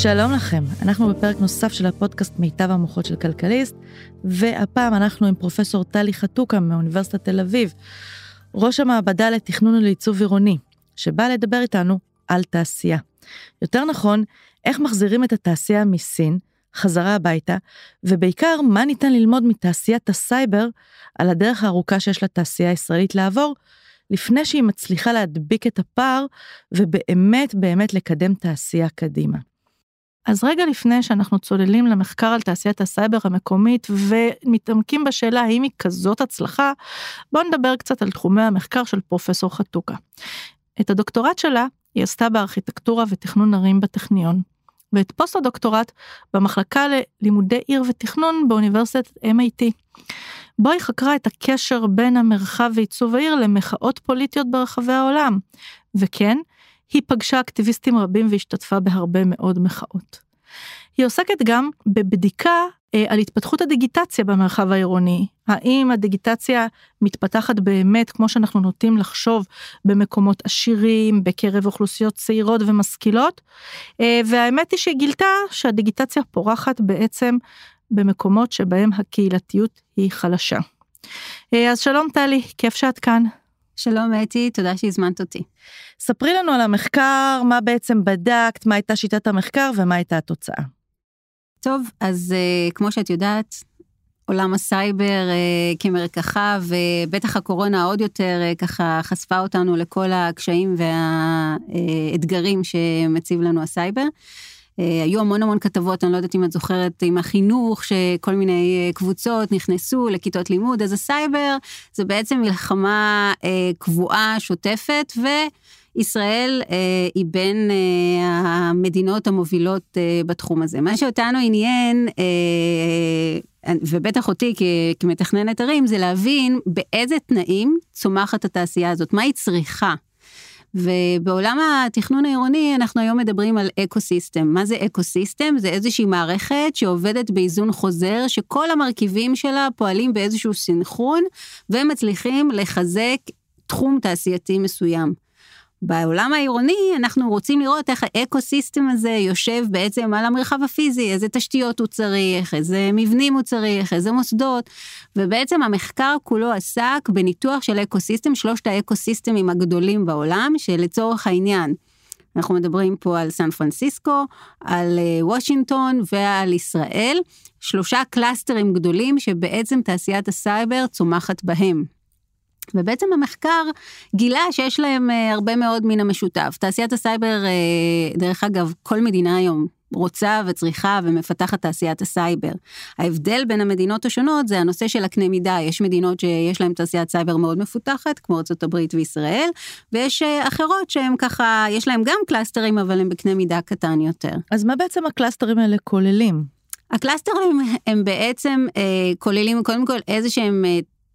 שלום לכם, אנחנו בפרק נוסף של הפודקאסט מיטב המוחות של כלכליסט, והפעם אנחנו עם פרופסור טלי חתוקה מאוניברסיטת תל אביב, ראש המעבדה לתכנון ולעיצוב עירוני, שבא לדבר איתנו על תעשייה. יותר נכון, איך מחזירים את התעשייה מסין, חזרה הביתה, ובעיקר מה ניתן ללמוד מתעשיית הסייבר על הדרך הארוכה שיש לתעשייה הישראלית לעבור, לפני שהיא מצליחה להדביק את הפער, ובאמת לקדם תעשייה קדימה. אז רגע לפני שאנחנו צוללים למחקר על תעשיית הסייבר המקומית, ומתעמקים בשאלה האם היא כזאת הצלחה, בואו נדבר קצת על תחומי המחקר של פרופסור חתוקה. את הדוקטורט שלה היא עשתה בארכיטקטורה ותכנון ערים בטכניון, ואת פוסט הדוקטורט במחלקה ללימודי עיר ותכנון באוניברסיטת MIT. בו היא חקרה את הקשר בין המרחב ועיצוב העיר למחאות פוליטיות ברחבי העולם, וכן, היא פגשה אקטיביסטים רבים והשתתפה בהרבה מאוד מחאות. היא עוסקת גם בבדיקה על התפתחות הדיגיטציה במרחב העירוני. האם הדיגיטציה מתפתחת באמת, כמו שאנחנו נוטים לחשוב, במקומות עשירים, בקרב אוכלוסיות צעירות ומשכילות, והאמת היא שהיא גילתה שהדיגיטציה פורחת בעצם במקומות שבהם הקהילתיות היא חלשה. אז שלום טלי, כיף שאת כאן. שלום אתי, תודה שהזמנת אותי. ספרי לנו על המחקר, מה בעצם בדקת, מה הייתה שיטת המחקר ומה הייתה התוצאה. טוב, אז כמו שאת יודעת, עולם הסייבר כמרקחה, ובטח הקורונה עוד יותר ככה חשפה אותנו לכל הקשיים והאתגרים שמציב לנו הסייבר. היו המון כתבות, אני לא יודעת אם את זוכרת, עם החינוך, שכל מיני קבוצות נכנסו לכיתות לימוד, אז הסייבר זה בעצם מלחמה קבועה, שוטפת, וישראל היא בין המדינות המובילות בתחום הזה. מה שאותנו עניין, ובטח אותי כמתכננת ערים, זה להבין באיזה תנאים צומחת התעשייה הזאת, מה היא צריכה. ובעולם התכנון העירוני אנחנו היום מדברים על אקוסיסטם. מה זה אקוסיסטם? זה איזושהי מערכת שעובדת באיזון חוזר, שכל המרכיבים שלה פועלים באיזשהו סינכרון, ומצליחים לחזק תחום תעשייתי מסוים. בעולם העירוני אנחנו רוצים לראות איך האקוסיסטם הזה יושב בעצם על המרחב הפיזי, איזה תשתיות הוא צריך, איזה מבנים הוא צריך, איזה מוסדות, ובעצם המחקר כולו עסק בניתוח של אקוסיסטם, שלושת האקוסיסטמים הגדולים בעולם, שלצורך העניין, אנחנו מדברים פה על סן פרנסיסקו, על וושינגטון ועל ישראל, 3 קלאסטרים גדולים שבעצם תעשיית הסייבר צומחת בהם. ובעצם המחקר גילה שיש להם הרבה מאוד מן המשותף. תעשיית הסייבר, דרך אגב, כל מדינה היום רוצה וצריכה ומפתחת תעשיית הסייבר. ההבדל בין המדינות השונות זה הנושא של הקנה מידה. יש מדינות שיש להם תעשיית סייבר מאוד מפותחת, כמו ארצות הברית וישראל, ויש אחרות שהם ככה, יש להם גם קלאסטרים, אבל הם בקנה מידה קטן יותר. אז מה בעצם הקלאסטרים האלה כוללים? הקלאסטרים הם בעצם כוללים קודם כל איזה שהם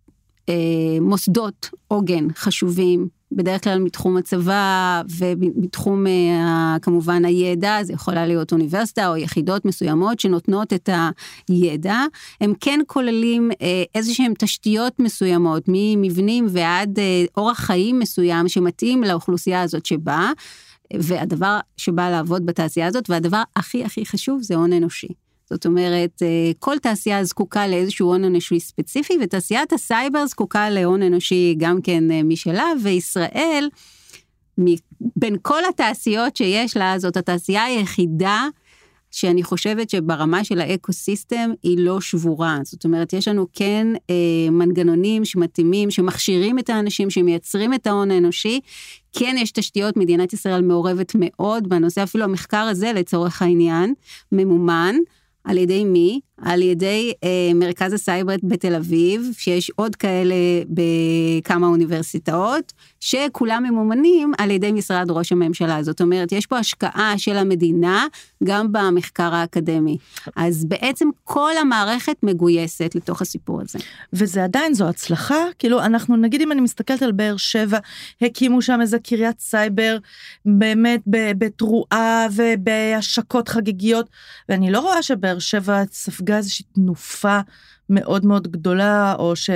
מוסדות עוגן חשובים, בדרך כלל מתחום הצבא ומתחום כמובן הידע, זה יכולה להיות אוניברסיטה או יחידות מסוימות שנותנות את הידע, הם כן כוללים איזשהם תשתיות מסוימות, ממבנים ועד אורח חיים מסוים שמתאים לאוכלוסייה הזאת שבאה, והדבר שבא לעבוד בתעשייה הזאת, והדבר הכי חשוב זה הון אנושי. זאת אומרת, כל תעשייה זקוקה לאיזשהו הון אנושי ספציפי, ותעשיית הסייבר זקוקה להון אנושי גם כן משלה, וישראל, בין כל התעשיות שיש לה, זאת התעשייה היחידה, שאני חושבת שברמה של האקוסיסטם היא לא שבורה. זאת אומרת, יש לנו כן מנגנונים שמתאימים, שמכשירים את האנשים, שמייצרים את ההון האנושי, כן יש תשתיות, מדינת ישראל מעורבת מאוד, בנושא אפילו המחקר הזה לצורך העניין, ממומן, על ידי מי? על ידי מרכז הסייבר בתל אביב, שיש עוד כאלה בכמה אוניברסיטאות, שכולם ממומנים על ידי משרד ראש הממשלה. זאת אומרת, יש פה השקעה של המדינה, גם במחקר האקדמי. אז בעצם כל המערכת מגויסת לתוך הסיפור הזה. וזה עדיין זו הצלחה? כאילו, אנחנו נגיד אם אני מסתכלת על באר שבע, הקימו שם איזה קריית סייבר, באמת בתרועה ובהשקות חגיגיות, ואני לא רואה שבאר שבע ספגה איזושהי תנופה מאוד מאוד גדולה, או שהם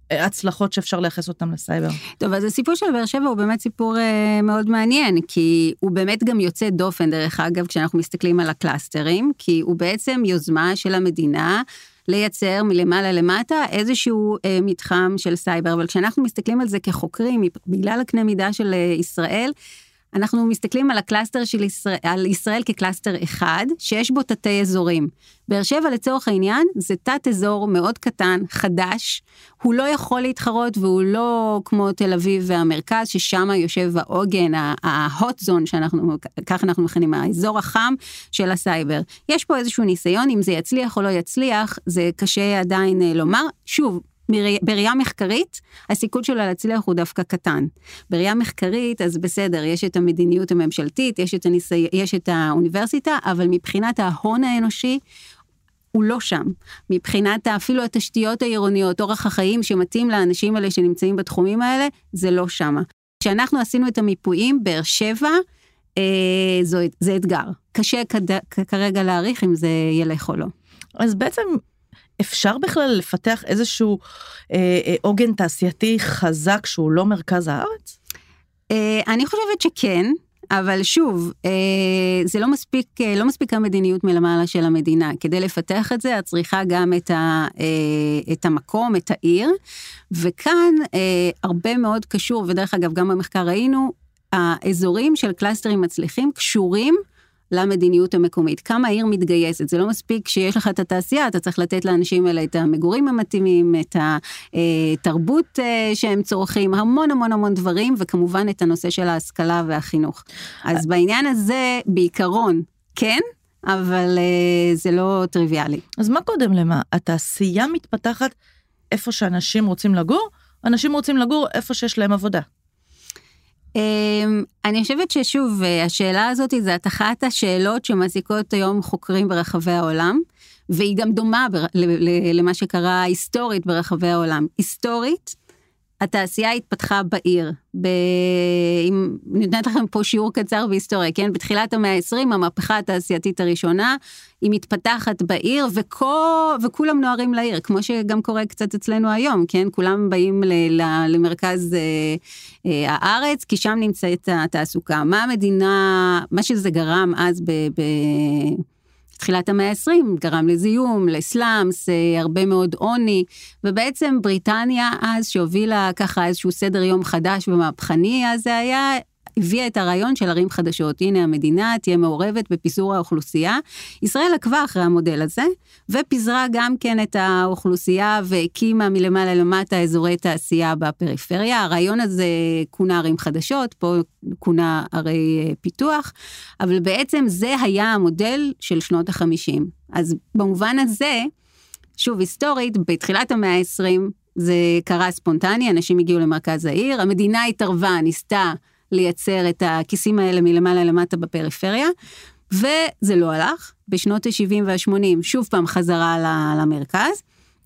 הצלחות שאפשר לייחס אותם לסייבר. טוב, אז הסיפור של באר שבע הוא באמת סיפור מאוד מעניין, כי הוא באמת גם יוצא דופן, דרך אגב, כשאנחנו מסתכלים על הקלאסטרים, כי הוא בעצם יוזמה של המדינה, לייצר מלמעלה למטה איזשהו מתחם של סייבר, אבל כשאנחנו מסתכלים על זה כחוקרים, בגלל הקנה מידה של ישראל, אנחנו מסתכלים על הקלאסטר של ישראל, על ישראל כקלאסטר אחד, שיש בו תתי אזורים. באר שבע לצורך העניין, זה תת אזור מאוד קטן, חדש, הוא לא יכול להתחרות, והוא לא כמו תל אביב והמרכז, ששם יושב העוגן, ההוט זון, כך אנחנו מכנים, האזור החם של הסייבר. יש פה איזשהו ניסיון, אם זה יצליח או לא יצליח, זה קשה עדיין לומר. שוב, בראייה מחקרית, הסיכון שלו להצליח הוא דווקא קטן. בראייה מחקרית, אז בסדר, יש את המדיניות הממשלתית, יש את האוניברסיטה, אבל מבחינת ההון האנושי, הוא לא שם. מבחינת אפילו התשתיות העירוניות, אורח החיים שמתאים לאנשים האלה שנמצאים בתחומים האלה, זה לא שם. כשאנחנו עשינו את המיפויים, באר שבע, זה אתגר. קשה כרגע להעריך אם זה ילך או לא. אז בעצם אפשר בכלל לפתח איזשהו עוגן תעשייתי חזק שהוא לא מרכז הארץ? אני חושבת שכן, אבל שוב, זה לא מספיק המדיניות מלמעלה של המדינה. כדי לפתח את זה, את צריכה גם את המקום, את העיר, וכאן הרבה מאוד קשור, ודרך אגב גם במחקר ראינו, האזורים של קלאסטרים מצליחים קשורים למדיניות המקומית. כמה העיר מתגייסת, זה לא מספיק שיש לך את התעשייה, אתה צריך לתת לאנשים האלה את המגורים המתאימים, את התרבות שהם צורכים, המון המון המון דברים, וכמובן את הנושא של ההשכלה והחינוך. אז בעניין הזה, בעיקרון, כן, אבל זה לא טריוויאלי. אז מה קודם למה? התעשייה מתפתחת איפה שאנשים רוצים לגור, אנשים רוצים לגור איפה שיש להם עבודה. אני חושבת ששוב, השאלה הזאת זה אחת השאלות שמעסיקות היום חוקרים ברחבי העולם, והיא גם דומה למה שקרה היסטורית ברחבי העולם. היסטורית, התעשייה התפתחה בעיר. אם נתנת לכם פה שיעור קצר בהיסטוריה, כן? בתחילת המאה ה-20, המהפכה התעשייתית הראשונה, היא מתפתחת בעיר, וכולם נוערים לעיר, כמו שגם קורה קצת אצלנו היום, כן? כולם באים למרכז הארץ, כי שם נמצאת התעסוקה. מה שזה גרם אז תחילת המאה ה-20, גרם לזיום, לסלאמס, הרבה מאוד עוני, ובעצם בריטניה אז שהובילה ככה איזשהו סדר יום חדש ומהפכני, אז זה הביאה את הרעיון של ערים חדשות. הנה המדינה תהיה מעורבת בפיזור האוכלוסייה. ישראל עקבה אחרי המודל הזה, ופיזרה גם כן את האוכלוסייה, והקימה מלמעלה למטה אזורי תעשייה בפריפריה. הרעיון הזה כונה ערים חדשות, פה כונה ערי פיתוח, אבל בעצם זה היה המודל של שנות ה-50. אז במובן הזה, שוב היסטורית, בתחילת המאה ה-20, זה קרה ספונטני, אנשים הגיעו למרכז העיר, המדינה התערבה, ניסתה לייצר את הכיסים האלה מלמעלה למטה בפריפריה, וזה לא הלך. בשנות ה-70 וה-80 שוב פעם חזרה למרכז,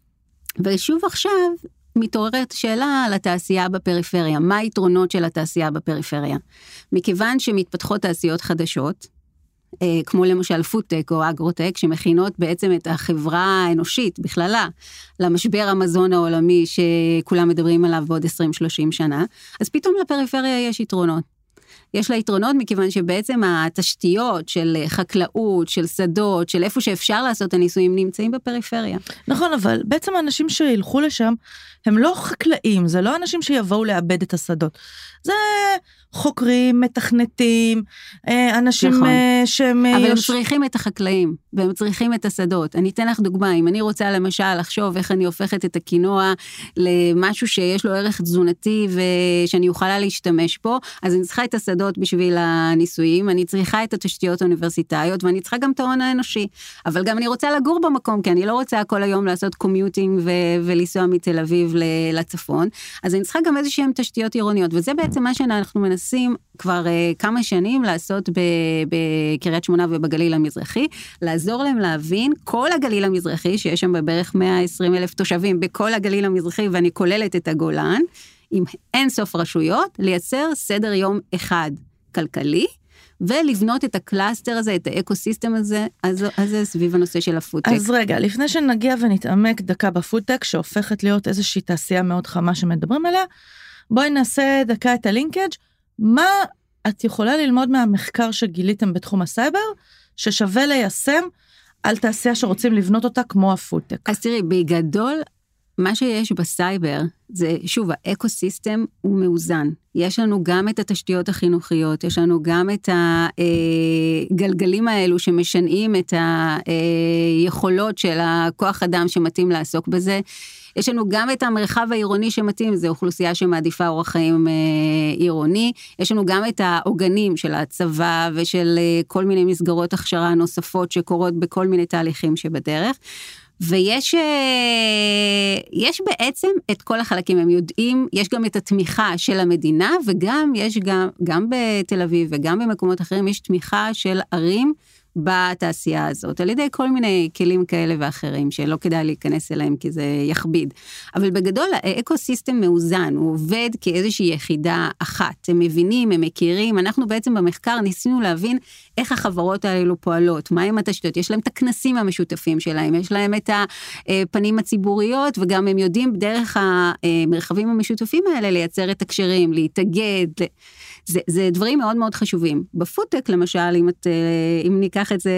ושוב עכשיו מתעוררת שאלה על התעשייה בפריפריה. מה היתרונות של התעשייה בפריפריה? מכיוון שמתפתחות תעשיות חדשות, כמו למשל פודטק או אגרוטק, שמכינות בעצם את החברה האנושית בכללה, למשבר המזון העולמי שכולם מדברים עליו בעוד 20-30 שנה, אז פתאום לפריפריה יש יתרונות. יש לה יתרונות מכיוון שבעצם התשתיות של חקלאות, של שדות, של איפה שאפשר לעשות הניסויים, נמצאים בפריפריה. נכון, אבל בעצם האנשים שילכו לשם, הם לא חקלאים, זה לא אנשים שיבואו לאבד את השדות. זה חוקרים, מתכנתים, אנשים נכון. שהם... אבל הם צריכים את החקלאים, והם צריכים את השדות. אני אתן לך דוגמה, אם אני רוצה למשל לחשוב איך אני הופכת את הקינוע למשהו שיש לו ערך תזונתי, ושאני יכולה להשתמש פה, אז אני צריכה את השדות בשביל הניסויים, אני צריכה את התשתיות האוניברסיטאיות, ואני צריכה גם את ההון האנושי. אבל גם אני רוצה לגור במקום, כי אני לא רוצה כל היום לעשות קומיוטינג ולנסוע מתל אביב לצפון, אז אני צריכה גם איזושהי תשתיות עירוניות, וזה בעצם מה שאנחנו מנסים כבר כמה שנים לעשות בקריית שמונה ובגליל המזרחי, לעזור להם להבין כל הגליל המזרחי, שיש שם בערך 120,000 תושבים בכל הגליל המזרחי, ואני כוללת את הגולן, עם אין סוף רשויות, לייצר סדר יום אחד כלכלי, ולבנות את הקלאסטר הזה, את האקוסיסטם הזה, אז זה סביב הנושא של הפודטק. אז רגע, לפני שנגיע ונתעמק דקה בפודטק, שהופכת להיות איזושהי תעשייה מאוד חמה שמדברים עליה, בואי נעשה דקה את הלינקג'. מה את יכולה ללמוד מהמחקר שגיליתם בתחום הסייבר, ששווה ליישם על תעשייה שרוצים לבנות אותה כמו הפודטק? אז תראי, בגדול, מה שיש בסייבר, זה שוב, האקוסיסטם הוא מאוזן. יש לנו גם את התשתיות החינוכיות, יש לנו גם את הגלגלים האלו שמשנעים את היכולות של הכוח אדם שמתאים לעסוק בזה. יש לנו גם את המרחב העירוני שמתאים, זו אוכלוסייה שמעדיפה אורח חיים עירוני. יש לנו גם את העוגנים של הצבא ושל כל מיני מסגרות הכשרה נוספות שקורות בכל מיני תהליכים שבדרך. ויש בעצם את כל החלקים, הם יודעים, יש גם את התמיכה של המדינה, וגם יש גם בתל אביב וגם במקומות אחרים, יש תמיכה של ערים בתעשייה הזאת, על ידי כל מיני כלים כאלה ואחרים, שלא כדאי להיכנס אליהם כי זה יכביד. אבל בגדול האקוסיסטם מאוזן, הוא עובד כאיזושהי יחידה אחת, הם מבינים, הם מכירים, אנחנו בעצם במחקר ניסינו להבין איך החברות האלו פועלות, מהם התשתיות, יש להם את הכנסים המשותפים שלהם, יש להם את הפנים הציבוריות, וגם הם יודעים דרך המרחבים המשותפים האלה לייצר את הקשרים, להתאגד, זה דברים מאוד מאוד חשובים. בפודטק למשל, אם ניקח את זה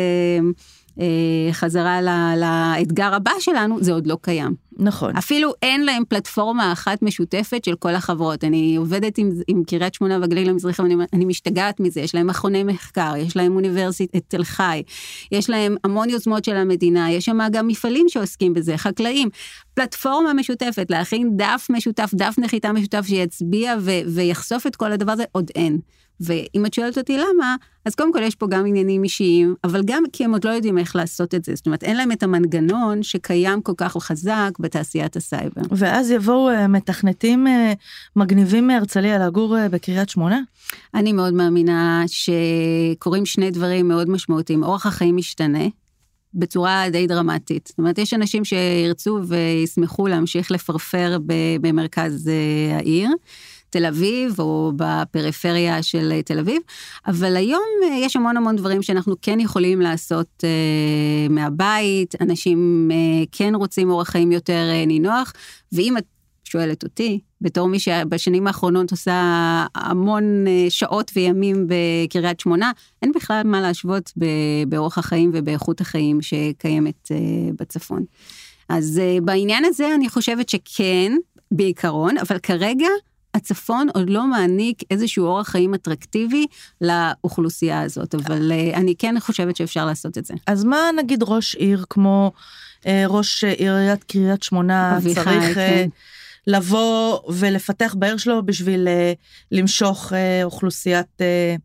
חזרה לאתגר הבא שלנו, זה עוד לא קיים. נכון. אפילו אין להם פלטפורמה אחת משותפת של כל החברות. אני עובדת עם קריית שמונה והגליל המזרחי, אני משתגעת מזה, יש להם מכוני מחקר, יש להם אוניברסיטת תל חי, יש להם המון יוזמות של המדינה, יש שם גם מפעלים שעוסקים בזה, חקלאים, פלטפורמה משותפת, להכין דף משותף, דף נחיתה משותף שיצביע ויחשוף את כל הדבר הזה, עוד אין. ואם את שואלת אותי למה, אז קודם כל יש פה גם עניינים אישיים, אבל גם כי הם עוד לא יודעים איך לעשות את זה, זאת אומרת, אין להם את המנגנון שקיים כל כך חזק בתעשיית הסייבר. ואז יבואו מתכנתים מגניבים מהרצליה לגור בקריית שמונה? אני מאוד מאמינה שקורים שני דברים מאוד משמעותיים, אורח החיים משתנה, בצורה די דרמטית. זאת אומרת, יש אנשים שירצו וישמחו להמשיך לפרפר במרכז העיר, תל אביב, או בפריפריה של תל אביב, אבל היום יש המון דברים שאנחנו כן יכולים לעשות מהבית, אנשים כן רוצים אורח חיים יותר נינוח, ואם את שואלת אותי, בתור מי שבשנים האחרונות עושה המון שעות וימים בקריית שמונה, אין בכלל מה להשוות באורח החיים ובאיכות החיים שקיימת בצפון. אז בעניין הזה אני חושבת שכן, בעיקרון, אבל כרגע, הצפון עוד לא מעניק איזשהו אורח חיים אטרקטיבי לאוכלוסייה הזאת, אבל אני כן חושבת שאפשר לעשות את זה. אז מה נגיד ראש עיר כמו ראש עיריית קריית שמונה צריך לבוא ולפתח בעיר שלו בשביל למשוך אוכלוסיית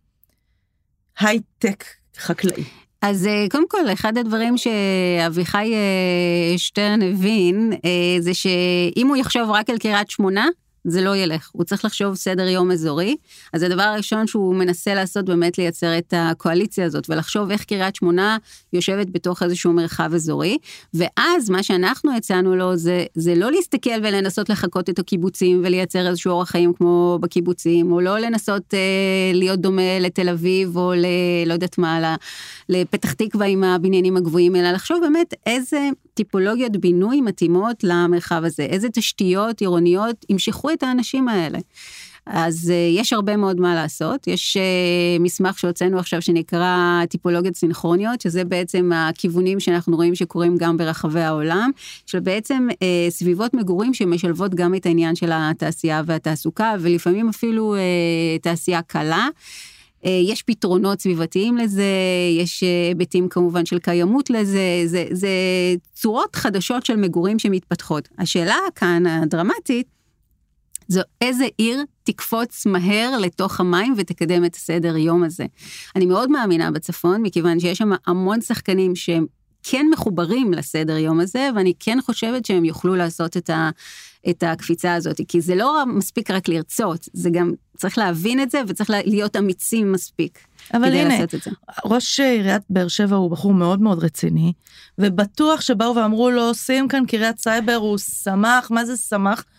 הייטק חקלאי? אז קודם כל, אחד הדברים שאביחי שטרן הבין, זה שאם הוא יחשוב רק על קריית שמונה, זה לא ילך, הוא צריך לחשוב סדר יום אזורי, אז הדבר הראשון שהוא מנסה לעשות באמת לייצר את הקואליציה הזאת, ולחשוב איך קריית שמונה יושבת בתוך איזשהו מרחב אזורי, ואז מה שאנחנו הצענו לו זה לא להסתכל ולנסות לחכות את הקיבוצים, ולייצר איזשהו אורח חיים כמו בקיבוצים, או לא לנסות להיות דומה לתל אביב, או לא יודעת מה, לפתח תקווה עם הבניינים הגבוהים, אלא לחשוב באמת איזה טיפולוגיות בינוי מתאימות למרחב הזה, איזה תשתיות עירוניות ימשכו את האנשים האלה. אז יש הרבה מאוד מה לעשות, יש מסמך שהוצאנו עכשיו שנקרא טיפולוגיות סינכרוניות, שזה בעצם הכיוונים שאנחנו רואים שקורים גם ברחבי העולם, של בעצם סביבות מגורים שמשלבות גם את העניין של התעשייה והתעסוקה, ולפעמים אפילו תעשייה קלה, יש פתרונות סביבתיים לזה, יש היבטים כמובן של קיימות לזה, זה צורות חדשות של מגורים שמתפתחות. השאלה כאן הדרמטית, זו איזה עיר תקפוץ מהר לתוך המים ותקדם את הסדר יום הזה. אני מאוד מאמינה בצפון, מכיוון שיש שם המון שחקנים שהם כן מחוברים לסדר יום הזה, ואני כן חושבת שהם יוכלו לעשות את הקפיצה הזאת, כי זה לא מספיק רק לרצות, זה גם צריך להבין את זה, וצריך להיות אמיצים מספיק. אבל הנה, ראש עיריית באר שבע הוא בחור מאוד מאוד רציני, ובטוח שבאו ואמרו לו, עושים כאן קריית סייבר, הוא שמח, מה זה שמח?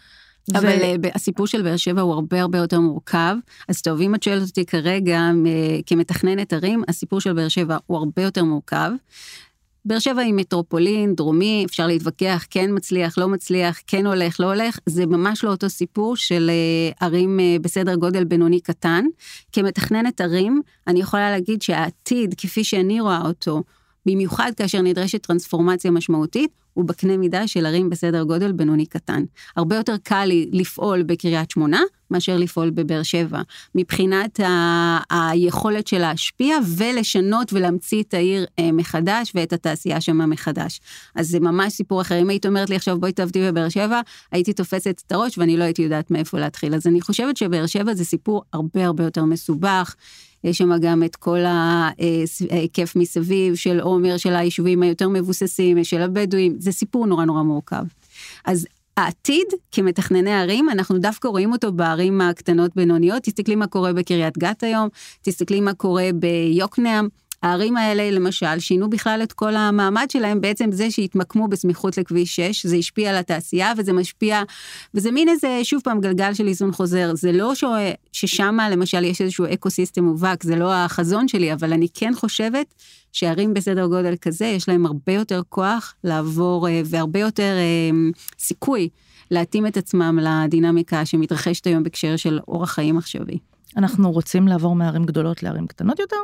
אבל הסיפור של באר שבע הוא הרבה הרבה יותר מורכב, אז טוב, אם את שואלת אותי כרגע כמתכננת ערים, הסיפור של באר שבע הוא הרבה יותר מורכב. באר שבע היא מטרופולין, דרומי, אפשר להתווכח, כן מצליח, לא מצליח, כן הולך, לא הולך, זה ממש לא אותו סיפור של ערים בסדר גודל בינוני קטן. כמתכננת ערים, אני יכולה להגיד שהעתיד, כפי שאני רואה אותו, במיוחד כאשר נדרשת טרנספורמציה משמעותית, הוא בקנה מידה של ערים בסדר גודל בינוני קטן. הרבה יותר קל לי לפעול בקריית שמונה, מאשר לפעול בבאר שבע. מבחינת היכולת של להשפיע ולשנות ולהמציא את העיר מחדש, ואת התעשייה שמה מחדש. אז זה ממש סיפור אחר. אם היית אומרת לי עכשיו בואי תעבדי בבאר שבע, הייתי תופסת את הראש ואני לא הייתי יודעת מאיפה להתחיל. אז אני חושבת שבאר שבע זה סיפור הרבה הרבה יותר מסובך, יש שם גם את כל ההיקף מסביב של עומר, של היישובים היותר מבוססים, של הבדואים, זה סיפור נורא נורא מורכב. אז העתיד כמתכנני ערים, אנחנו דווקא רואים אותו בערים הקטנות בינוניות, תסתכלי מה קורה בקריית גת היום, תסתכלי מה קורה ביוקנעם, הערים האלה למשל שינו בכלל את כל המעמד שלהם, בעצם זה שהתמקמו בסמיכות לכביש 6, זה השפיע על התעשייה וזה משפיע, וזה מין איזה שוב פעם גלגל של איזון חוזר, זה לא ששמה למשל יש איזשהו אקוסיסטם מובהק, זה לא החזון שלי, אבל אני כן חושבת שערים בסדר גודל כזה, יש להם הרבה יותר כוח לעבור והרבה יותר סיכוי להתאים את עצמם לדינמיקה שמתרחשת היום בקשר של אורח חיים עכשווי. אנחנו רוצים לעבור מערים גדולות לערים קטנות יותר?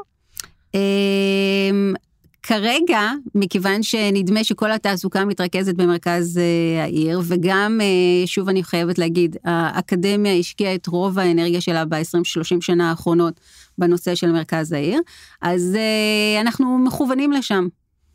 כרגע, מכיוון שנדמה שכל התעסוקה מתרכזת במרכז העיר, וגם, שוב אני חייבת להגיד, האקדמיה השקיעה את רוב האנרגיה שלה ב-20-30 שנה האחרונות בנושא של מרכז העיר, אז אנחנו מכוונים לשם.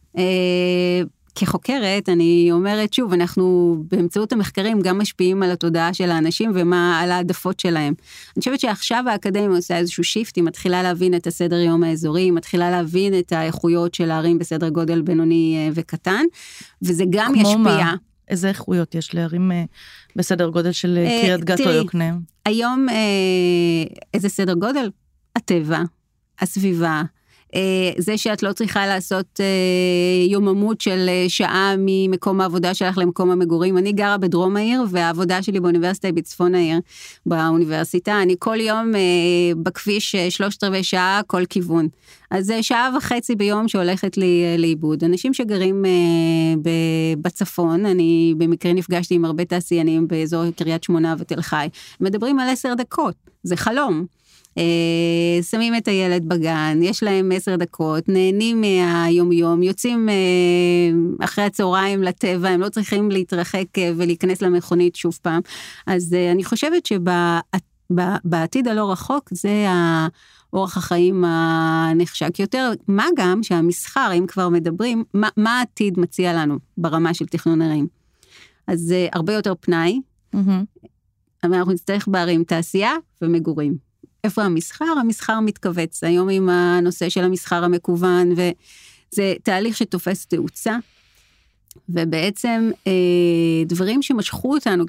כחוקרת, אני אומרת שוב, אנחנו באמצעות המחקרים גם משפיעים על התודעה של האנשים ועל העדפות שלהם. אני חושבת שעכשיו האקדמיה עושה איזשהו שיפט, היא מתחילה להבין את הסדר יום האזורי, היא מתחילה להבין את האיכויות של הערים בסדר גודל בינוני וקטן, וזה גם ישפיע. כמו מה? איזה איכויות יש לערים בסדר גודל של קריית גת או יוקנעם? היום איזה סדר גודל? הטבע, הסביבה, זה שאת לא צריכה לעשות יוממות של שעה ממקום העבודה שלך למקום המגורים. אני גרה בדרום העיר, והעבודה שלי באוניברסיטה היא בצפון העיר, באוניברסיטה. אני כל יום בכביש 3/4 שעה, כל כיוון. אז זה 1.5 שעה ביום שהולכת לי לאיבוד. אנשים שגרים בצפון, אני במקרה נפגשתי עם הרבה תעשיינים באזור קריית שמונה ותל חי, מדברים על 10 דקות, זה חלום. שמים את הילד בגן, יש להם 10 דקות, נהנים מהיום-יום, יוצאים אחרי הצהריים לטבע, הם לא צריכים להתרחק ולהיכנס למכונית שוב פעם. אז אני חושבת שבעתיד הלא רחוק, זה האורח החיים הנחשק יותר. מה גם שהמסחר, אם כבר מדברים, מה העתיד מציע לנו ברמה של תכנון ערים? אז זה הרבה יותר פנאי, אבל אנחנו נצטרך בערים תעשייה ומגורים. איפה המסחר? המסחר מתכווץ. היום עם הנושא של המסחר המקוון, וזה תהליך שתופס תאוצה, ובעצם דברים שמשכו אותנו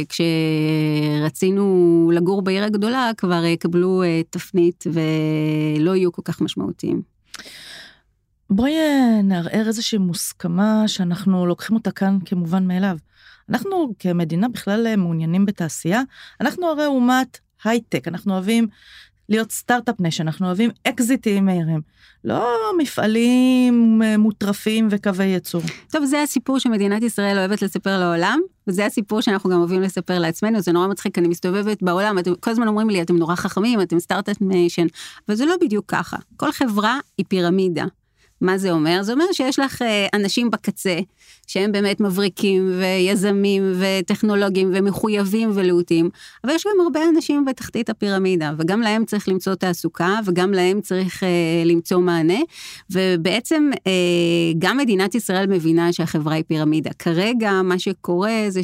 כשרצינו לגור בעיר הגדולה, כבר קבלו תפנית ולא יהיו כל כך משמעותיים. בואי נערער איזושהי מוסכמה שאנחנו לוקחים אותה כאן כמובן מאליו. אנחנו כמדינה בכלל מעוניינים בתעשייה, אנחנו הרי אומת הייטק, אנחנו אוהבים להיות סטארט-אפ נשן, אנחנו אוהבים אקזיטים מהירים, לא מפעלים מוטרפים וקווי ייצור. טוב, זה הסיפור שמדינת ישראל אוהבת לספר לעולם, וזה הסיפור שאנחנו גם אוהבים לספר לעצמנו, זה נורא מצחיק, אני מסתובבת בעולם, אתם כל הזמן אומרים לי, אתם נורא חכמים, אתם סטארט-אפ נשן, אבל זה לא בדיוק ככה. כל חברה היא פירמידה. מה זה אומר? זה אומר שיש לך אנשים בקצה, שהם באמת מבריקים ויזמים וטכנולוגים ומחויבים ולהוטים, אבל יש גם הרבה אנשים בתחתית הפירמידה, וגם להם צריך למצוא תעסוקה, וגם להם צריך למצוא מענה, ובעצם גם מדינת ישראל מבינה שהחברה היא פירמידה. כרגע מה שקורה זה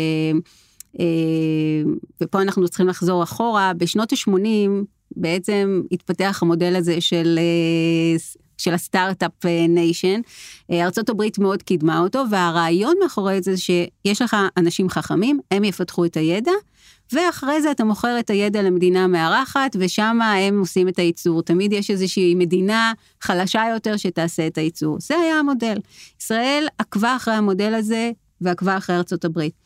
ופה אנחנו צריכים לחזור אחורה, בשנות ה-80 בעצם התפתח המודל הזה של הסטארט-אפ ניישן, ארצות הברית מאוד קידמה אותו, והרעיון מאחורי זה שיש לך אנשים חכמים, הם יפתחו את הידע, ואחרי זה אתה מוכר את הידע למדינה מארחת, ושם הם עושים את הייצור. תמיד יש איזושהי מדינה חלשה יותר שתעשה את הייצור. זה היה המודל. ישראל עקבה אחרי המודל הזה, ועקבה אחרי ארצות הברית.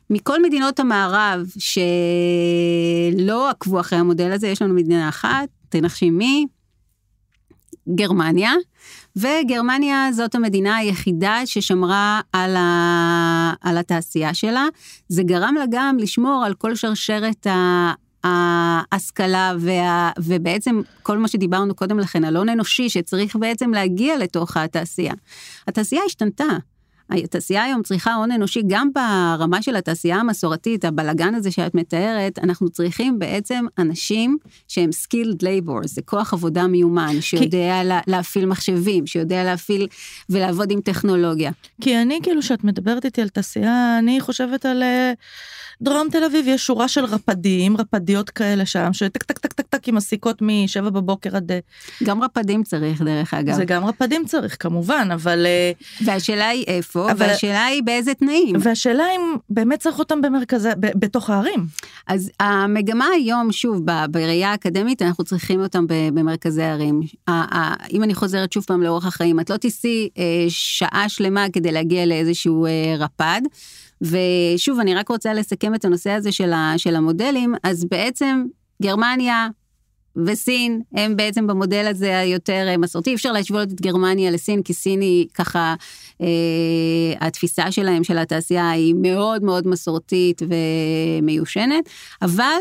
מכל מדינות המערב שלא עקבו אחרי המודל הזה, יש לנו מדינה אחת, תנחשי מי? גרמניה, וגרמניה זאת המדינה היחידה ששמרה על התעשייה שלה. זה גרם לה גם לשמור על כל שרשרת ההשכלה, ובעצם כל מה שדיברנו קודם לכן, על הון אנושי שצריך בעצם להגיע לתוך התעשייה. התעשייה השתנתה. התעשייה היום צריכה הון אנושי, גם ברמה של התעשייה המסורתית, הבלגן הזה שאת מתארת, אנחנו צריכים בעצם אנשים שהם skilled labor, זה כוח עבודה מיומן, שיודע להפעיל מחשבים, שיודע להפעיל ולעבוד עם טכנולוגיה. כי אני, כאילו, שאת מדברת איתי על תעשייה, אני חושבת על דרום תל אביב, יש שורה של רפדים, רפדיות כאלה שם, שטק טק טק טק טק עם עסיקות מ-7 בבוקר עד... גם רפדים צריך, דרך אגב. זה גם רפדים צריך, כמובן, אבל... והשאלה היא איפה, והשאלה היא באיזה תנאים. והשאלה אם באמת צריך אותם במרכז, בתוך הערים. אז המגמה היום, שוב, בראייה האקדמית, אנחנו צריכים אותם במרכזי הערים. אם אני חוזרת שוב פעם לאורך החיים, את לא תיסי שעה שלמה כדי להגיע לאיזשהו רפד, ושוב, אני רק רוצה לסכם את הנושא הזה של המודלים, אז בעצם גרמניה וסין, הם בעצם במודל הזה היותר מסורתי, אפשר להשוות את גרמניה לסין, כי סין היא ככה, התפיסה שלהם, של התעשייה, היא מאוד מאוד מסורתית ומיושנת, אבל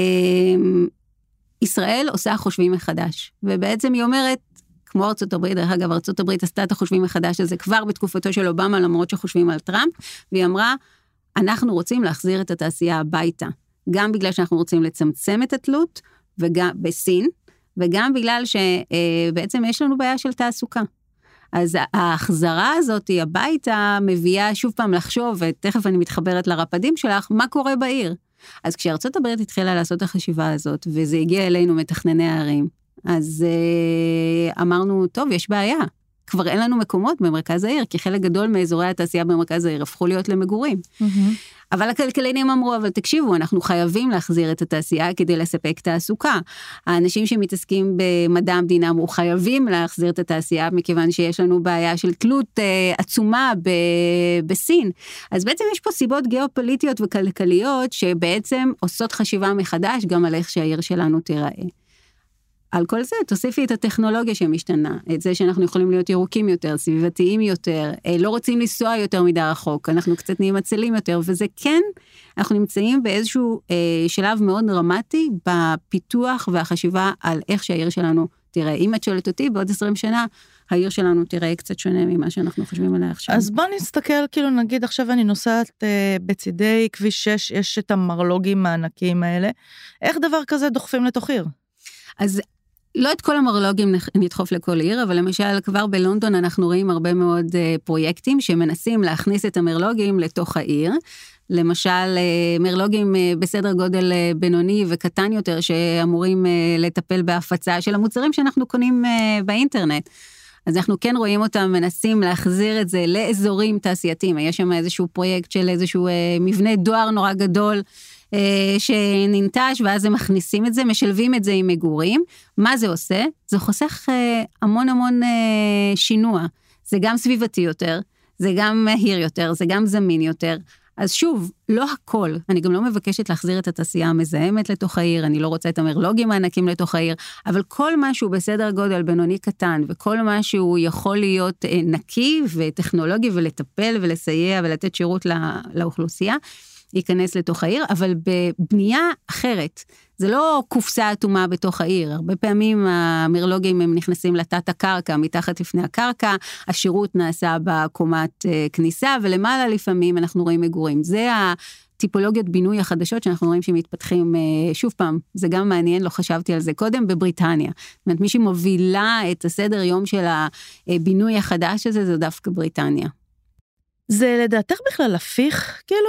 ישראל עושה חושבים מחדש, ובעצם היא אומרת, כמו ארצות הברית, דרך אגב, ארצות הברית עשתה את החושבים מחדש הזה כבר בתקופתו של אובמה, למרות שחושבים על טראמפ, והיא אמרה, אנחנו רוצים להחזיר את התעשייה הביתה, גם בגלל שאנחנו רוצים לצמצם את התלות, וגם בסין, וגם בגלל שבעצם יש לנו בעיה של תעסוקה. אז ההחזרה הזאת הביתה מביאה שוב פעם לחשוב, ותכף אני מתחברת לרפדים שלך, מה קורה בעיר? אז כשארצות הברית התחילה לעשות את החשיבה הזאת, וזה הגיע אלינו מתכנני הערים, אז אמרנו, טוב, יש בעיה. כבר אין לנו מקומות במרכז העיר, כי חלק גדול מאזורי התעשייה במרכז העיר הפכו להיות למגורים. אבל הכלכלנים אמרו, אבל תקשיבו, אנחנו חייבים להחזיר את התעשייה כדי לספק תעסוקה. האנשים שמתעסקים במדע המדינה אמרו, חייבים להחזיר את התעשייה, מכיוון שיש לנו בעיה של תלות עצומה בסין. אז בעצם יש פה סיבות גיאופוליטיות וכלכליות, שבעצם עושות חשיבה מחדש גם על איך שהעיר שלנו תיראה. על כל זה, תוסיפי את הטכנולוגיה שמשתנה, את זה שאנחנו יכולים להיות ירוקים יותר, סביבתיים יותר, לא רוצים לנסוע יותר מדי רחוק, אנחנו קצת נהיים עצלים יותר, וזה כן, אנחנו נמצאים באיזשהו שלב מאוד דרמטי, בפיתוח והחשיבה על איך שהעיר שלנו תראה. אם את שואלת אותי, בעוד 20 שנה, העיר שלנו תראה קצת שונה ממה שאנחנו חושבים עליה עכשיו. אז בוא נסתכל, כאילו נגיד, עכשיו אני נוסעת בצידי כביש 6, יש את המרלוגים הענקיים האלה, איך דבר כזה דוחפים לתוך עיר? אז לא את כל המרלוגים נדחוף לכל עיר, אבל למשל כבר בלונדון אנחנו רואים הרבה מאוד פרויקטים שמנסים להכניס את המרלוגים לתוך העיר, למשל מרלוגים בסדר גודל בינוני וקטן יותר שאמורים לטפל בהפצה של המוצרים שאנחנו קונים באינטרנט. אז אנחנו כן רואים אותם מנסים להחזיר את זה לאזורים תעשייתיים, יש שם איזשהו פרויקט של איזשהו מבנה דואר נורא גדול, שננטש, ואז הם מכניסים את זה, משלבים את זה עם מגורים. מה זה עושה? זה חוסך המון המון שינוע. זה גם סביבתי יותר, זה גם מהיר יותר, זה גם זמין יותר. אז שוב, לא הכל. אני גם לא מבקשת להחזיר את התעשייה המזהמת לתוך העיר, אני לא רוצה את המרלוגים הענקים לתוך העיר, אבל כל משהו בסדר גודל בינוני קטן, וכל משהו יכול להיות נקי וטכנולוגי, ולטפל ולסייע ולתת שירות לאוכלוסייה, ייכנס לתוך העיר, אבל בבנייה אחרת. זה לא קופסה אטומה בתוך העיר. הרבה פעמים המרלוגים הם נכנסים לתת הקרקע, מתחת לפני הקרקע, השירות נעשה בקומת כניסה, ולמעלה לפעמים אנחנו רואים מגורים. זה הטיפולוגיות בינוי החדשות שאנחנו רואים שמתפתחים שוב פעם. זה גם מעניין, לא חשבתי על זה קודם, בבריטניה. זאת אומרת, מי שמובילה את הסדר יום של הבינוי החדש הזה, זה דווקא בריטניה. זה לדעתך בכלל הפיך, כאילו,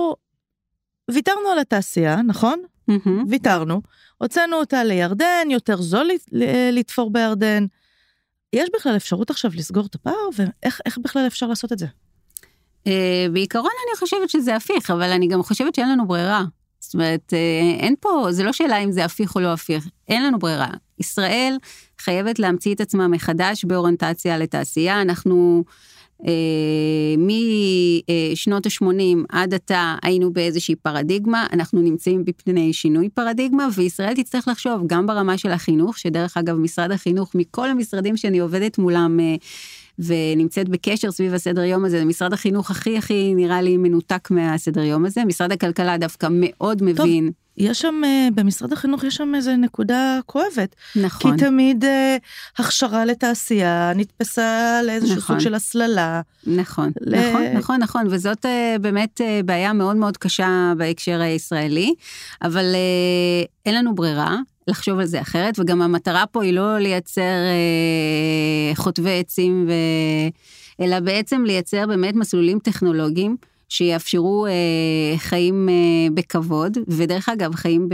ויתרנו על התעשייה, נכון? ויתרנו, הוצאנו אותה לירדן, יותר זול לתפור בירדן. יש בכלל אפשרות עכשיו לסגור את הפער, ואיך בכלל אפשר לעשות את זה? בעיקרון אני חושבת שזה הפיך, אבל אני גם חושבת שאין לנו ברירה. זאת אומרת, אין פה, זה לא שאלה אם זה הפיך או לא הפיך, אין לנו ברירה. ישראל חייבת להמציא את עצמה מחדש באוריינטציה לתעשייה, אנחנו משנות ה-80 עד עתה היינו באיזושהי פרדיגמה, אנחנו נמצאים בפני שינוי פרדיגמה, וישראל תצטרך לחשוב גם ברמה של החינוך, שדרך אגב משרד החינוך, מכל המשרדים שאני עובדת מולם, ונמצאת בקשר סביב הסדר יום הזה, משרד החינוך הכי נראה לי מנותק מהסדר יום הזה, משרד הכלכלה דווקא מאוד מבין. טוב, יש שם, במשרד החינוך יש שם איזה נקודה כואבת. נכון. כי תמיד הכשרה לתעשייה נתפסה לאיזשהו סוג של הסללה. נכון, נכון, וזאת באמת בעיה מאוד מאוד קשה בהקשר הישראלי, אבל אין לנו ברירה. לחשוב על זה אחרת, וגם המטרה פה היא לא לייצר חוטבי עצים, אלא בעצם לייצר באמת מסלולים טכנולוגיים, שיאפשרו חיים בכבוד, ודרך אגב חיים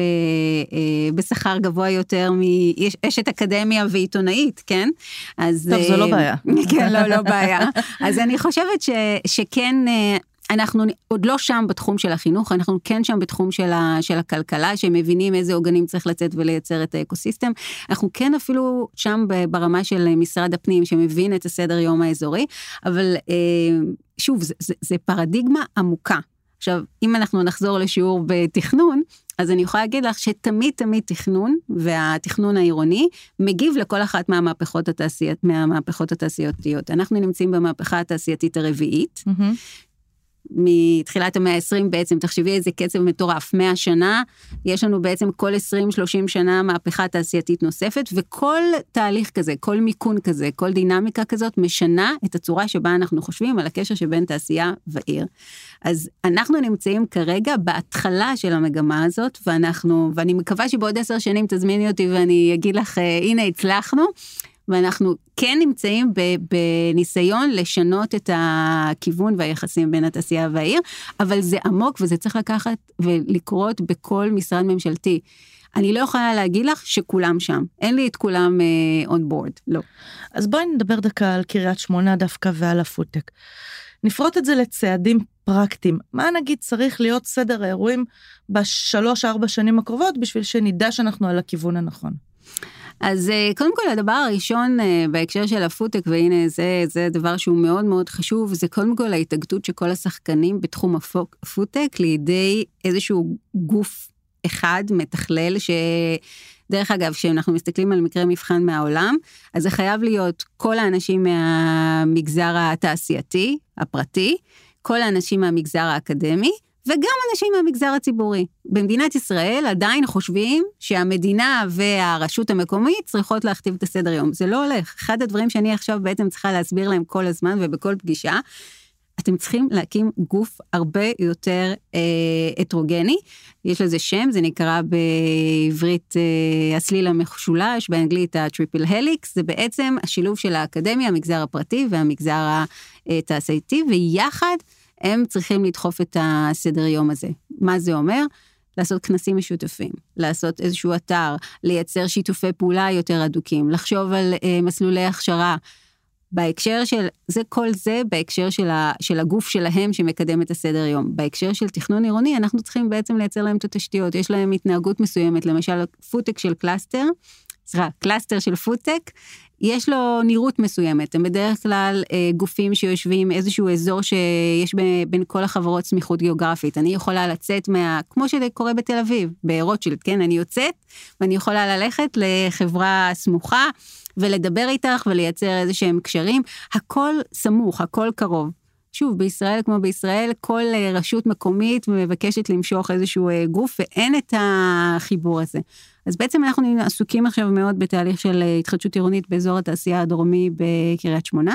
בשכר גבוה יותר מאשת אקדמיה ועיתונאית, כן? טוב, זו לא בעיה. כן, לא בעיה. אז אני חושבת שכן, אנחנו עוד לא שם בתחום של החינוך, אנחנו כן שם בתחום של הכלכלה, שמבינים איזה עוגנים צריך לצאת ולייצר את האקוסיסטם, אנחנו כן אפילו שם ברמה של משרד הפנים, שמבין את הסדר יום האזורי, אבל שוב, זה פרדיגמה עמוקה. עכשיו, אם אנחנו נחזור לשיעור בתכנון, אז אני יכולה להגיד לך שתמיד תכנון, והתכנון העירוני, מגיב לכל אחת מהמהפכות התעשייתיות. אנחנו נמצאים במהפכה התעשייתית הרביעית, מתחילת המאה ה-20 בעצם, תחשבי איזה קצב מטורף, 100 שנה, יש לנו בעצם כל 20-30 שנה מהפכה תעשייתית נוספת, וכל תהליך כזה, כל מיקון כזה, כל דינמיקה כזאת, משנה את הצורה שבה אנחנו חושבים על הקשר שבין תעשייה ועיר. אז אנחנו נמצאים כרגע בהתחלה של המגמה הזאת, ואני מקווה שבעוד 10 שנים תזמיני אותי ואני אגיד לך, הנה הצלחנו, ואנחנו כן נמצאים בניסיון לשנות את הכיוון והיחסים בין התעשייה והעיר, אבל זה עמוק וזה צריך לקחת ולקרות בכל משרד ממשלתי. אני לא יכולה להגיד לך שכולם שם, אין לי את כולם on board, לא. אז בואי נדבר דקה על קריית שמונה דווקא ועל הפודטק. נפרוט את זה לצעדים פרקטיים. מה נגיד צריך להיות סדר האירועים ב3-4 שנים הקרובות, בשביל שנדע שאנחנו על הכיוון הנכון? אז קודם כל הדבר הראשון בהקשר של הפודטק, והנה זה דבר שהוא מאוד מאוד חשוב, זה קודם כל ההתאגדות של כל השחקנים בתחום הפודטק, לידי איזשהו גוף אחד מתכלל, שדרך אגב, כשאנחנו מסתכלים על מקרה מבחן מהעולם, אז זה חייב להיות כל האנשים מהמגזר התעשייתי, הפרטי, כל האנשים מהמגזר האקדמי, וגם אנשים מהמגזר הציבורי. במדינת ישראל עדיין חושבים שהמדינה והרשות המקומית צריכות להכתיב את הסדר יום. זה לא הולך. אחד הדברים שאני עכשיו בעצם צריכה להסביר להם כל הזמן ובכל פגישה, אתם צריכים להקים גוף הרבה יותר הטרוגני. יש לזה שם, זה נקרא בעברית הסליל המשולש, באנגלית הטריפל הליקס, זה בעצם השילוב של האקדמיה, המגזר הפרטי והמגזר התעשייתי, ויחד הם צריכים לדחוף את הסדר יום הזה. מה זה אומר? לעשות כנסים משותפים, לעשות איזשהו אתר, לייצר שיתופי פעולה יותר אדוקים, לחשוב על מסלולי הכשרה, בהקשר של, כל זה בהקשר של הגוף שלהם שמקדם את הסדר יום. בהקשר של תכנון עירוני, אנחנו צריכים בעצם לייצר להם את התשתיות, יש להם התנהגות מסוימת, למשל פודטק של קלאסטר של פודטק, יש לו נראות מסוימת, הם בדרך כלל גופים שיושבים איזשהו אזור שיש בין כל החברות סמיכות גיאוגרפית, אני יכולה לצאת כמו שזה קורה בתל אביב, ברוטשילד, כן, אני יוצאת, ואני יכולה ללכת לחברה סמוכה, ולדבר איתך ולייצר איזה שהם קשרים, הכל סמוך, הכל קרוב. שוב, בישראל כמו בישראל, כל רשות מקומית מבקשת למשוך איזשהו גוף, ואין את החיבור הזה. אז בעצם אנחנו עסוקים עכשיו מאוד בתהליך של התחדשות עירונית באזור התעשייה הדרומי בקריית שמונה.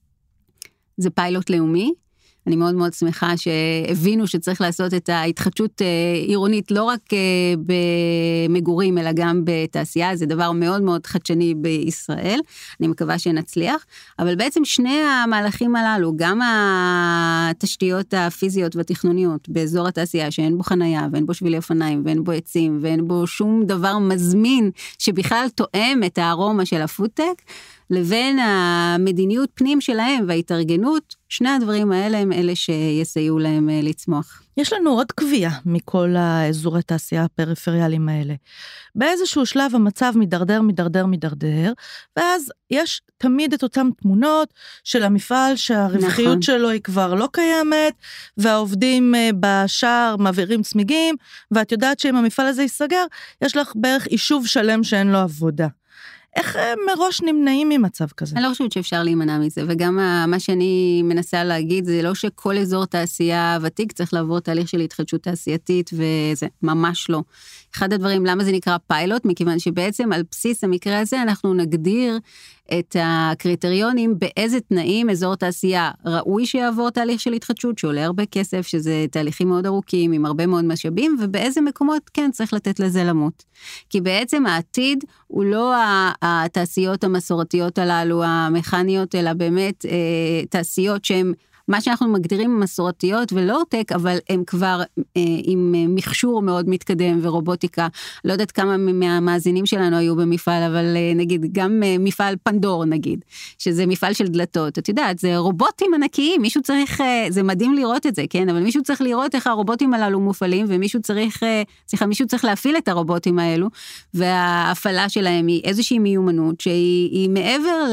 זה פיילוט לאומי. אני מאוד מאוד שמחה שהבינו שצריך לעשות את ההתחדשות עירונית לא רק במגורים, אלא גם בתעשייה, זה דבר מאוד מאוד חדשני בישראל, אני מקווה שנצליח, אבל בעצם שני המהלכים הללו, גם התשתיות הפיזיות והתכנוניות באזור התעשייה, שאין בו חנייה, ואין בו שבילי אופניים, ואין בו עצים, ואין בו שום דבר מזמין, שבכלל תואם את הארומה של הפודטק, לבין המדיניות פנים שלהם וההתארגנות, שני הדברים האלה הם אלה שיסייעו להם לצמוח. יש לנו עוד קביעה מכל האזורי תעשייה הפריפריאליים האלה. באיזשהו שלב המצב מדרדר, ואז יש תמיד את אותם תמונות של המפעל שהרווחיות שלו היא כבר לא קיימת, והעובדים בשער מעבירים צמיגים, ואת יודעת שאם המפעל הזה ייסגר, יש לך בערך יישוב שלם שאין לו עבודה. איך מראש נמנעים ממצב כזה? אני לא חושבת שאפשר להימנע מזה, וגם מה שאני מנסה להגיד, זה לא שכל אזור תעשייה ותיק צריך לעבור תהליך של התחדשות תעשייתית, וזה ממש לא. אחד הדברים, למה זה נקרא פיילוט? מכיוון שבעצם על בסיס המקרה הזה, אנחנו נגדיר את הקריטריונים, באיזה תנאים אזור תעשייה ראוי שיעבור תהליך של התחדשות, שעולה הרבה כסף, שזה תהליכים מאוד ארוכים, עם הרבה מאוד משאבים, ובאיזה מקומות כן צריך לתת לזה למות. כי בעצם העתיד הוא לא התעשיות המסורתיות הללו, המכניות, אלא באמת תעשיות שהן, מה שאנחנו מגדירים מסורתיות ולא-טק, אבל הם כבר עם מכשור מאוד מתקדם ורובוטיקה. לא יודעת כמה מהמאזינים שלנו היו במפעל, אבל נגיד גם מפעל פנדור נגיד, שזה מפעל של דלתות. את יודעת, זה רובוטים ענקיים, מישהו צריך, זה מדהים לראות את זה, כן? אבל מישהו צריך לראות איך הרובוטים הללו מופעלים, ומישהו צריך להפעיל את הרובוטים האלו, וההפעלה שלהם היא איזושהי מיומנות, שהיא מעבר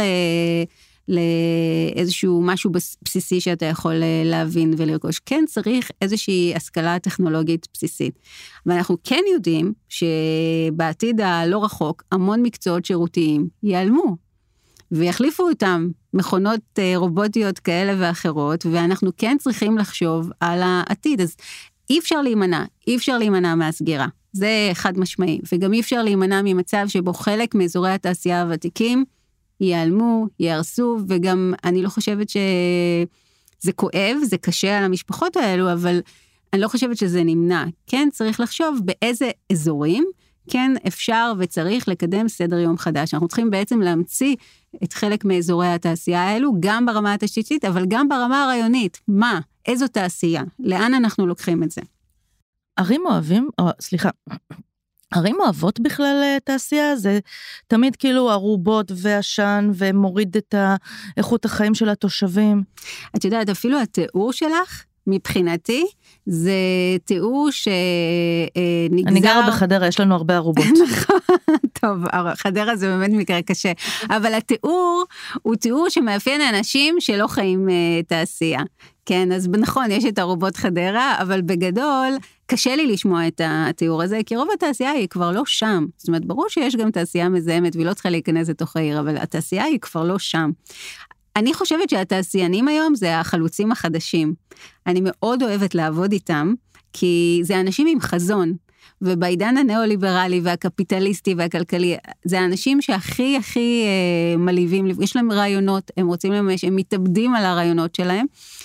לאיזשהו משהו בסיסי שאתה יכול להבין ולרכוש. כן צריך איזושהי השכלה טכנולוגית בסיסית. ואנחנו כן יודעים שבעתיד הלא רחוק, המון מקצועות שירותיים ייעלמו, ויחליפו אותם מכונות רובוטיות כאלה ואחרות, ואנחנו כן צריכים לחשוב על העתיד. אז אי אפשר להימנע מהסגירה. זה חד משמעי. וגם אי אפשר להימנע ממצב שבו חלק מאזורי התעשייה הוותיקים, ייעלמו, יהרסו, וגם אני לא חושבת שזה כואב, זה קשה על המשפחות האלו, אבל אני לא חושבת שזה נמנע. כן, צריך לחשוב באיזה אזורים, כן אפשר וצריך לקדם סדר יום חדש. אנחנו צריכים בעצם להמציא את חלק מאזורי התעשייה האלו, גם ברמה התשתיתית, אבל גם ברמה הרעיונית. מה? איזו תעשייה? לאן אנחנו לוקחים את זה? ערים אוהבות בכלל תעשייה, זה תמיד כאילו ערובות ועשן, ומוריד את איכות החיים של התושבים. את יודעת, אפילו התיאור שלך, מבחינתי, זה תיאור שנגזר... אני גרה בחדרה, יש לנו הרבה ערובות. נכון, טוב, חדרה זה באמת מקרה קשה, אבל התיאור הוא תיאור שמאפיין אנשים שלא חיים תעשייה. כן, אז נכון, יש את ערובות חדרה, אבל בגדול קשה לי לשמוע את התיאור הזה, כי רוב התעשייה היא כבר לא שם. זאת אומרת, ברור שיש גם תעשייה מזהמת, והיא לא צריכה להיכנס לתוך העיר, אבל התעשייה היא כבר לא שם. אני חושבת שהתעשיינים היום זה החלוצים החדשים. אני מאוד אוהבת לעבוד איתם, כי זה אנשים עם חזון, ובעידן הנאו-ליברלי והקפיטליסטי והכלכלי, זה האנשים שהכי מלהיבים, יש להם רעיונות, הם רוצים לממש, הם מתאבדים על הרעיונות שלהם,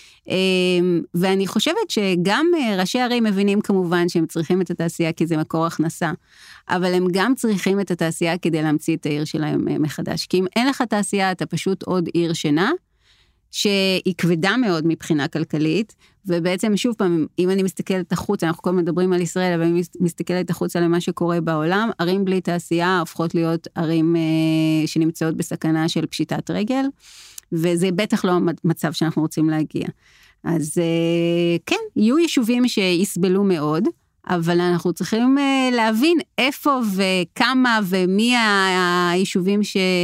ואני חושבת שגם ראשי ערים מבינים כמובן שהם צריכים את התעשייה כי זה מקור הכנסה, אבל הם גם צריכים את התעשייה כדי להמציא את העיר שלהם מחדש, כי אם אין לך תעשייה אתה פשוט עוד עיר שינה, שהיא כבדה מאוד מבחינה כלכלית, ובעצם שוב פעם, אם אני מסתכלת החוץ, אנחנו כל מדברים על ישראל, אבל אני מסתכלת החוץ על מה שקורה בעולם, ערים בלי תעשייה הופכות להיות ערים שנמצאות בסכנה של פשיטת רגל, וזה בטח לא המצב שאנחנו רוצים להגיע. אז כן, יהיו יישובים שיסבלו מאוד, אבל אנחנו צריכים להבין איפה וכמה ומי היישובים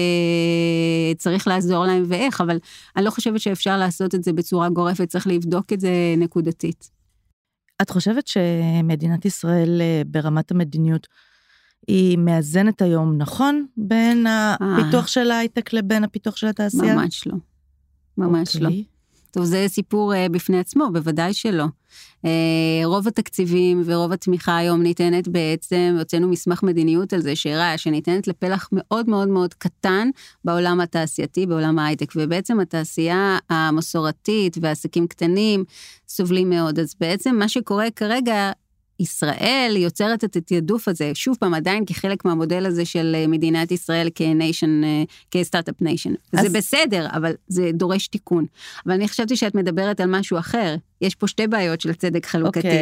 שצריך לעזור להם ואיך, אבל אני לא חושבת שאפשר לעשות את זה בצורה גורפת, צריך לבדוק את זה נקודתית. את חושבת שמדינת ישראל ברמת המדיניות היא מאזנת היום נכון בין הפיתוח של ההייטק לבין הפיתוח של התעשייה? ממש לא. ממש לא. טוב, זה סיפור בפני עצמו, בוודאי שלא. רוב התקציבים ורוב התמיכה היום ניתנת בעצם, הוצאנו מסמך מדיניות על זה שהראה שניתנת לפלח מאוד מאוד מאוד קטן בעולם התעשייתי, בעולם ההייטק, ובעצם התעשייה המסורתית והעסקים קטנים סובלים מאוד. אז בעצם מה שקורה כרגע, ישראל יוצרת את התיעדוף הזה, שוב פעם עדיין כחלק מהמודל הזה של מדינת ישראל כסטארט-אפ ניישן. זה בסדר, אבל זה דורש תיקון. אבל אני חשבתי שאת מדברת על משהו אחר. יש פה שתי בעיות של צדק חלוקתי.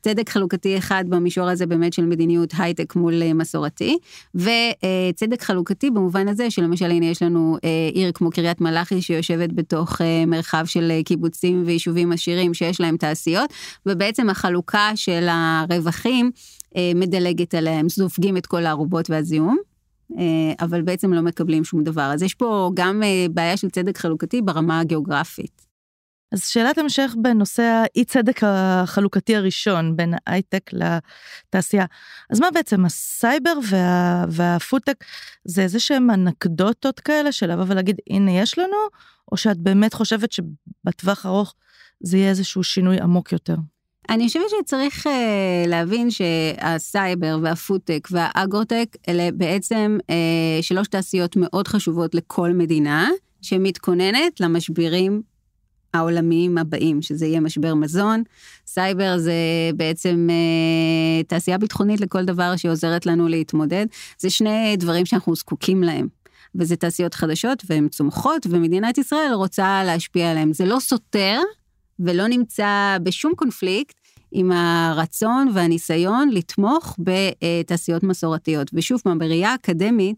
צדק חלוקתי אחד במישור הזה באמת של מדיניות הייטק מול מסורתי, וצדק חלוקתי במובן הזה שלמשל הנה יש לנו עיר כמו קריית מלאכי שיושבת בתוך מרחב של קיבוצים ויישובים עשירים שיש להם תעשיות, ובעצם החלוקה של הרווחים מדלגת עליהם, סופגים את כל הערובות והזיהום, אבל בעצם לא מקבלים שום דבר. אז יש פה גם בעיה של צדק חלוקתי ברמה הגיאוגרפית. אז שאלת המשך בנושא האי צדק החלוקתי הראשון, בין ההייטק לתעשייה. אז מה בעצם הסייבר והפודטק, זה איזה שהם אנקדוטות כאלה של לבוא ולהגיד, הנה יש לנו, או שאת באמת חושבת שבטווח ארוך זה יהיה איזשהו שינוי עמוק יותר? אני חושבת שצריך להבין שהסייבר והפודטק והאגרוטק, אלה בעצם 3 תעשיות מאוד חשובות לכל מדינה, שמתכוננת למשברים העולמיים הבאים, שזה יהיה משבר מזון. סייבר זה בעצם תעשייה ביטחונית לכל דבר שעוזרת לנו להתמודד. זה 2 דברים שאנחנו זקוקים להם. וזה תעשיות חדשות והן צומחות, ומדינת ישראל רוצה להשפיע עליהן. זה לא סותר ולא נמצא בשום קונפליקט עם הרצון והניסיון לתמוך בתעשיות מסורתיות. ושוב, בראייה אקדמית,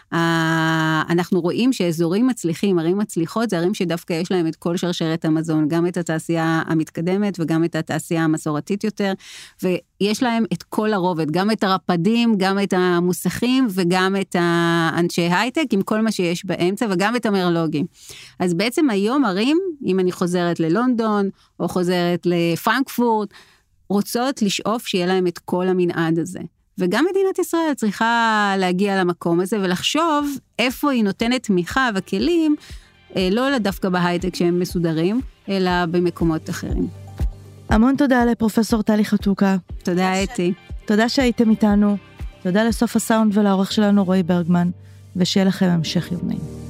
אנחנו רואים שאזורים מצליחים, ערים מצליחות, זה ערים שדווקא יש להם את כל שרשרת המזון, גם את התעשייה המתקדמת וגם את התעשייה המסורתית יותר, ויש להם את כל הרובד, גם את הרפדים, גם את המוסכים וגם את האנשי הייטק, עם כל מה שיש באמצע, וגם את המרלוגים. אז בעצם היום ערים, אם אני חוזרת ללונדון, או חוזרת לפרנקפורט, רוצות לשאוף שיהיה להם את כל המנעד הזה. וגם מדינת ישראל צריכה להגיע למקום הזה, ולחשוב איפה היא נותנת תמיכה וכלים, לא דווקא בהייטק שהם מסודרים, אלא במקומות אחרים. המון תודה לפרופסור טלי חתוקה. תודה אתי. תודה שהייתם איתנו. תודה לסוף הסאונד ולעורך שלנו רועי ברגמן, ושיהיה לכם המשך יום נעים.